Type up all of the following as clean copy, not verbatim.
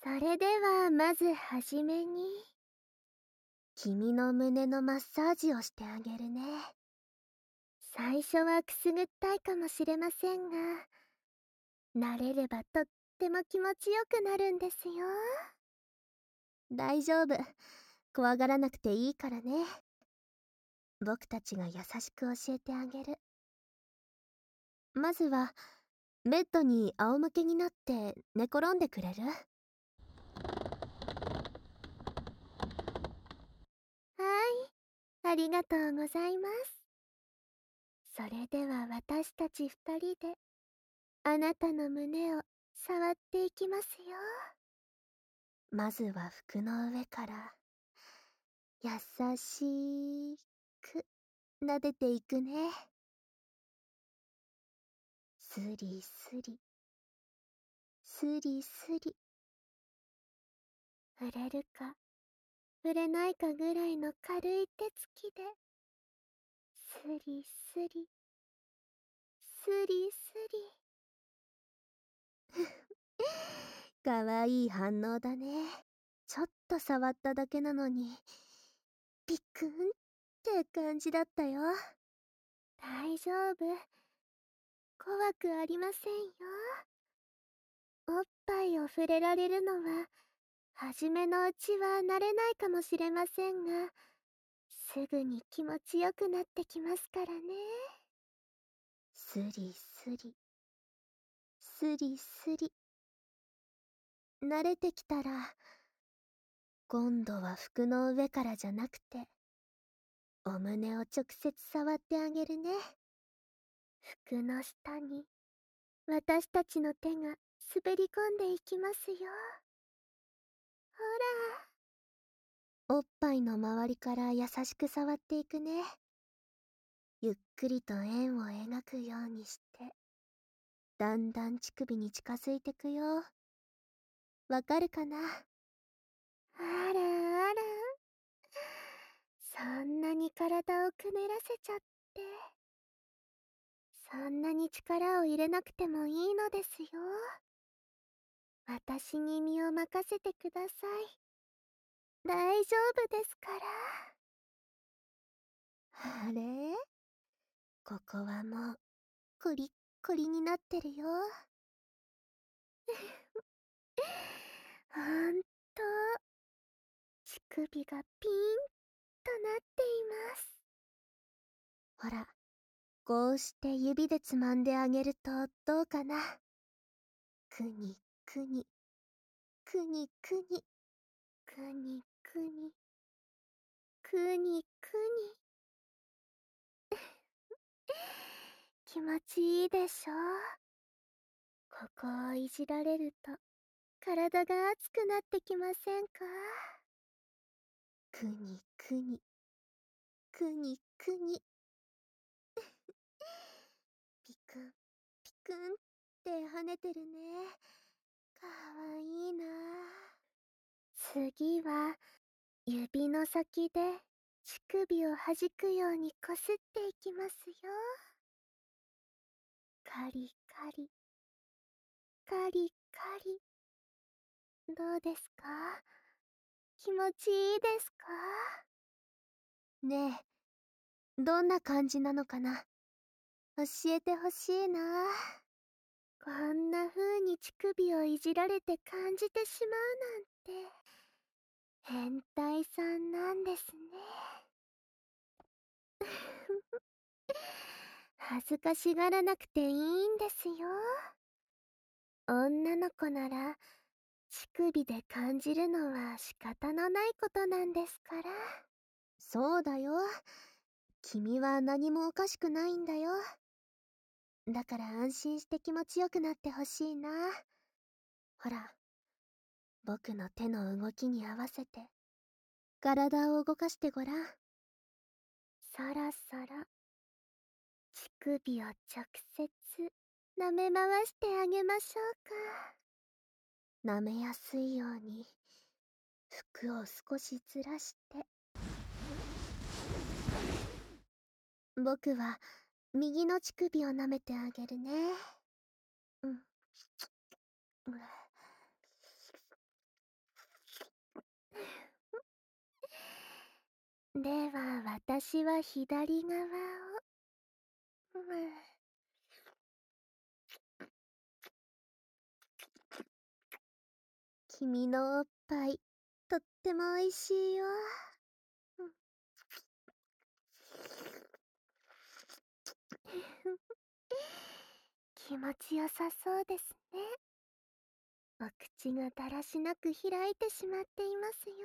それではまずはじめに、君の胸のマッサージをしてあげるね。最初はくすぐったいかもしれませんが、慣れればとっても気持ちよくなるんですよ。大丈夫。怖がらなくていいからね。僕たちが優しく教えてあげる。まずは、ベッドに仰向けになって寝転んでくれる？はい、ありがとうございます。それでは私たち二人で、あなたの胸を触っていきますよ。まずは服の上から、優しく撫でていくね。スリスリ、スリスリ。触れるか、触れないかぐらいの軽い手つきで、スリスリ、スリスリ。かわいい反応だね。ちょっと触っただけなのに、ピクンって感じだったよ。大丈夫。怖くありませんよ。おっぱいを触れられるのは、はじめのうちは慣れないかもしれませんが、すぐに気持ちよくなってきますからね。スリスリ、スリスリ。慣れてきたら、今度は服の上からじゃなくて、お胸を直接触ってあげるね。服の下に、私たちの手が滑り込んでいきますよ。ほら。おっぱいの周りから優しく触っていくね。ゆっくりと円を描くようにして、だんだん乳首に近づいてくよ。わかるかな？あらあら。そんなに体をくねらせちゃって。そんなに力を入れなくてもいいのですよ。私に身を任せてください。大丈夫ですから。あれ？ここはもう、コリッコリになってるよ。ほんと、乳首がピーンとなっています。ほら、こうして指でつまんであげるとどうかな。くにくに、くにくに、くにくに、くにくに。気持ちいいでしょ？ここをいじられると体が熱くなってきませんか？くにくに、くにくに。ピクン、ピクンって跳ねてるね。かわいいな。次は指の先で乳首を弾くようにこすっていきますよ。カリカリ、カリカリ。どうですか？気持ちいいですか？ねえ、どんな感じなのかな？教えてほしいな。こんな風に乳首をいじられて感じてしまうなんて、変態さんなんですね。恥ずかしがらなくていいんですよ。女の子なら、乳首で感じるのは仕方のないことなんですから。そうだよ。君は何もおかしくないんだよ。だから安心して気持ちよくなってほしいな。ほら、僕の手の動きに合わせて、体を動かしてごらん。そろそろ、乳首を直接、舐め回してあげましょうか。舐めやすいように、服を少しずらして。僕は、右の乳首を舐めてあげるね。うん。 では私は左側を。君のおっぱいとっても美味しいよ。気持ちよさそうですね。お口がだらしなく開いてしまっていますよ。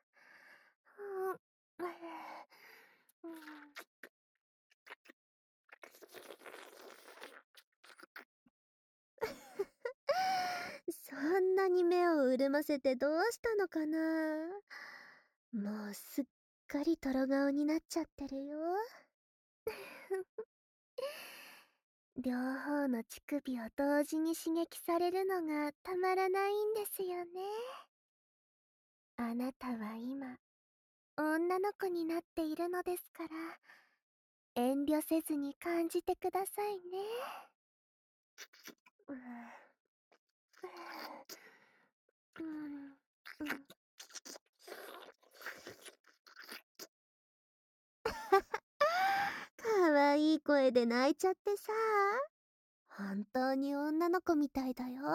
そんなに目を潤ませてどうしたのかな。もうすっかりトロ顔になっちゃってるよ。両方の乳首を同時に刺激されるのがたまらないんですよね。あなたは今女の子になっているのですから、遠慮せずに感じてくださいね。かわいい声で泣いちゃってさ。本当に女の子みたいだよ。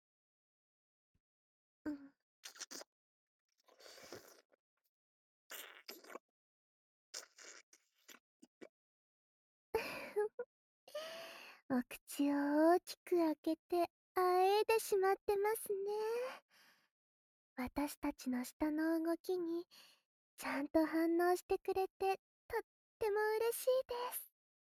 お口を大きく開けてあえいでしまってますね。私たちの舌の動きにちゃんと反応してくれてとっても嬉しいです。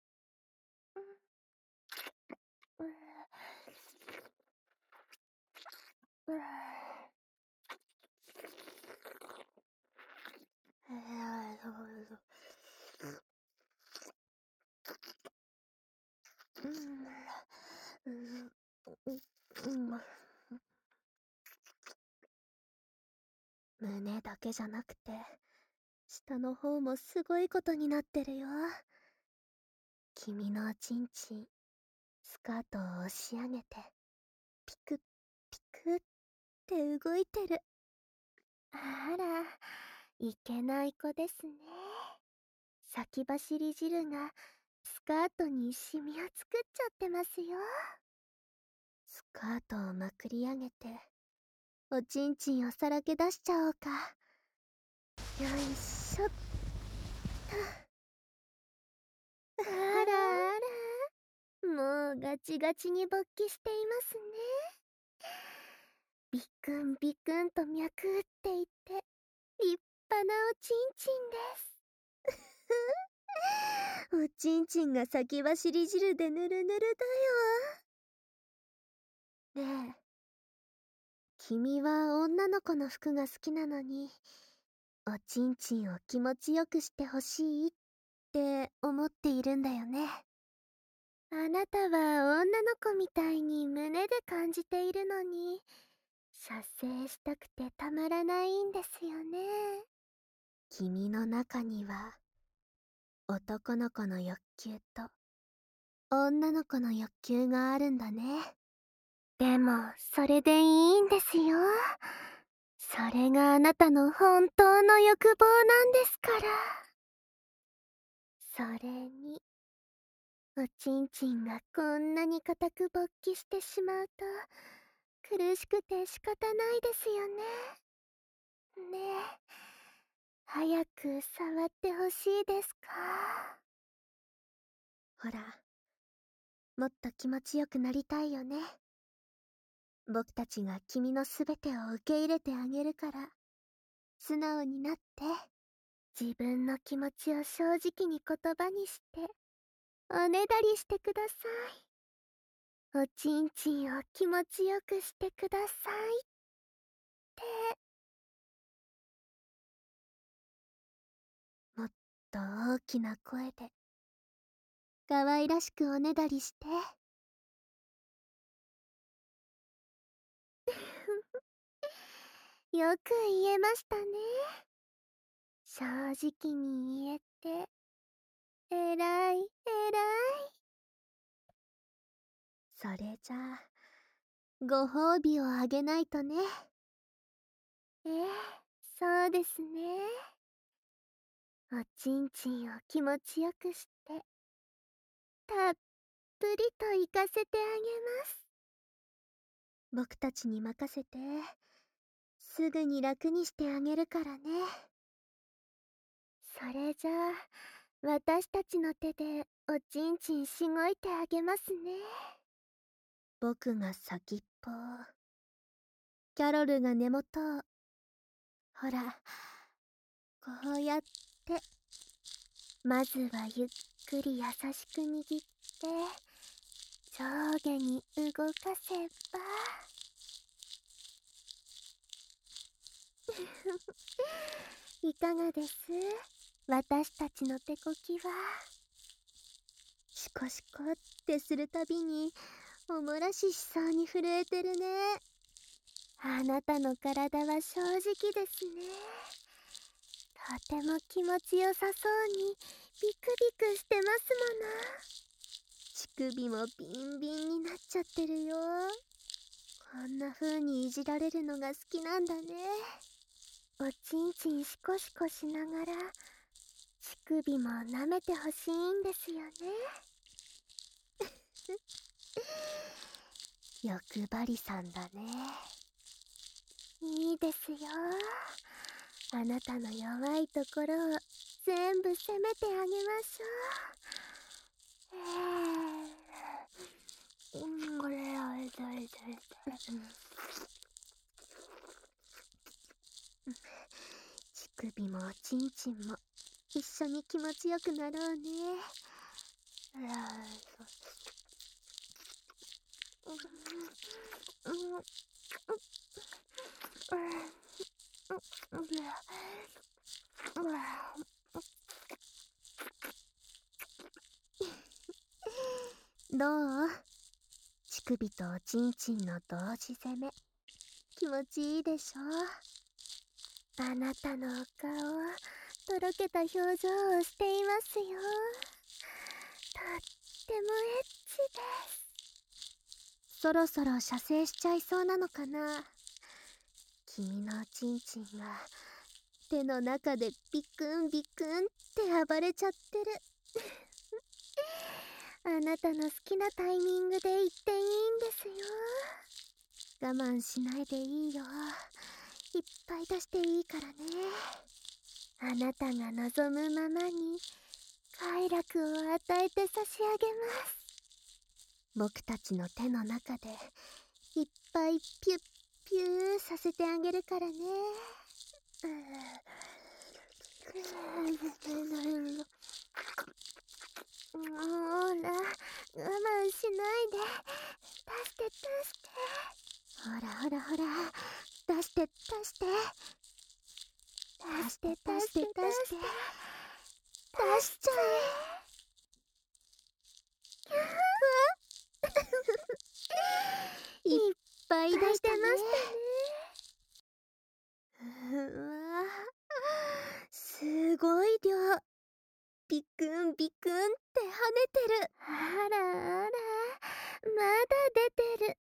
胸だけじゃなくて下の方もすごいことになってるよ。君のおちんちんスカートを押し上げてピクッピクって動いてる。あら、いけない子ですね。先走り汁がスカートにシミを作っちゃってますよ。スカートをまくり上げておちんちんをさらけ出しちゃおうか。よいしょっと。あらあら、もうガチガチに勃起していますね。ビクンビクンと脈打っていって立派なおちんちんです。おちんちんが先走り汁でぬるぬるだよ。ねえ、君は女の子の服が好きなのに、おちんちんを気持ちよくしてほしいって思っているんだよね。あなたは女の子みたいに胸で感じているのに、射精したくてたまらないんですよね。君の中には男の子の欲求と女の子の欲求があるんだね。でもそれでいいんですよ。それがあなたの本当の欲望なんですから。それにおちんちんがこんなに固く勃起してしまうと苦しくて仕方ないですよね。ねえ、早く触ってほしいですか。ほら、もっと気持ちよくなりたいよね。僕たちが君のすべてを受け入れてあげるから、素直になって、自分の気持ちを正直に言葉にして、おねだりしてください。おちんちんを気持ちよくしてくださいって。もっと大きな声で、可愛らしくおねだりして。よく言えましたね。正直に言えて、えらい、えらい。それじゃあ、ご褒美をあげないとね。ええ、そうですね。 おちんちんを気持ちよくして、たっぷりと行かせてあげます。僕たちに任せて、すぐに楽にしてあげるからね。それじゃあ、私たちの手でおちんちんしごいてあげますね。僕が先っぽ、キャロルが根元を。ほら、こうやって、まずはゆっくり優しく握って、上下に動かせば。いかがです？私たちの手こきは。シコシコってするたびにおもらししそうに震えてるね。あなたの体は正直ですね。とても気持ちよさそうにビクビクしてますもの。乳首もビンビンになっちゃってるよ。こんな風にいじられるのが好きなんだね。おちんちんシコシコしながら乳首も舐めてほしいんですよね。欲張りさんだね。いいですよ。あなたの弱いところを全部責めてあげましょう。これ乳首もおちんちんも一緒に気持ちよくなろうね。どう？乳首とおちんちんの同時攻め、気持ちいいでしょ？あなたのお顔、とろけた表情をしていますよ。とってもエッチです。そろそろ射精しちゃいそうなのかな。君のおちんちんが手の中でビクンビクンって暴れちゃってる。あなたの好きなタイミングで言っていいんですよ。我慢しないでいいよ。いっぱい出していいからね。あなたが望むままに快楽を与えて差し上げます。僕たちの手の中でいっぱいピュッピューさせてあげるからね。ほら、我慢しないで。出して出して。ほらほらほら、出して出して。出して出して出して。出しちゃえ。いっぱい出してましたね。うわ、すごい量。ビクンビクンって跳ねてる。あらあら、まだ出てる。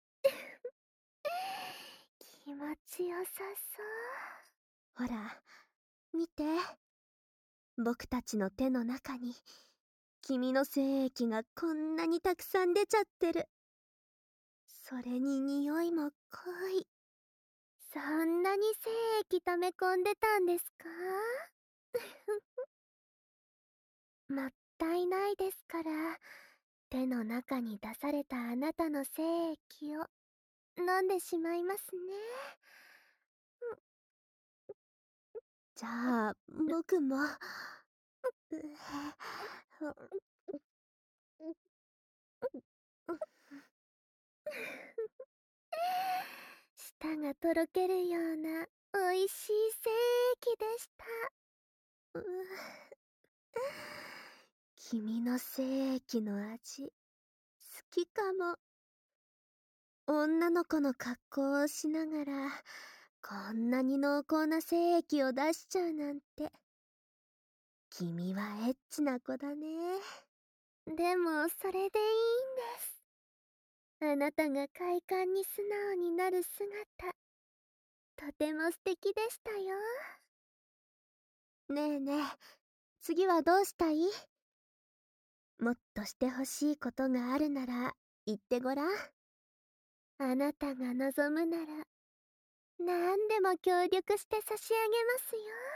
気持ちよさそう。ほら、見て。僕たちの手の中に君の精液がこんなにたくさん出ちゃってる。それに匂いも濃い。そんなに精液溜め込んでたんですか？もったいないですから、手の中に出されたあなたの精液を飲んでしまいますね。じゃあ、僕も。舌がとろけるような美味しい精液でした。君の精液の味、好きかも。女の子の格好をしながら、こんなに濃厚な精液を出しちゃうなんて。君はエッチな子だね。でも、それでいいんです。あなたが快感に素直になる姿、とても素敵でしたよ。ねえねえ、 次はどうしたい？もっとしてほしいことがあるなら言ってごらん。あなたが望むなら何でも協力して差し上げますよ。